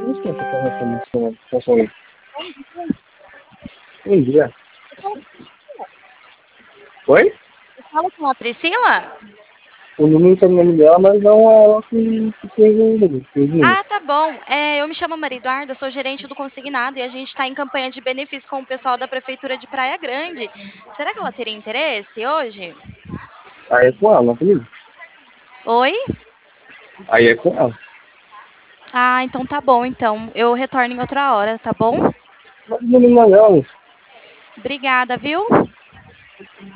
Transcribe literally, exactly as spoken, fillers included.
Licença, correção, pessoal. Bom dia. Oi? Fala com a Priscila? O número tá no nome dela, mas não é ela que, que fez o número. fez o número. Ah, tá bom. É, eu me chamo Maria Eduarda, sou gerente do Consignado e a gente está em campanha de benefício com o pessoal da Prefeitura de Praia Grande. Será que ela teria interesse hoje? Aí é com ela, não é comigo? Oi? Aí é com ela. Ah, então tá bom, então. Eu retorno em outra hora, tá bom? Mas o número não é ela. Obrigada, viu?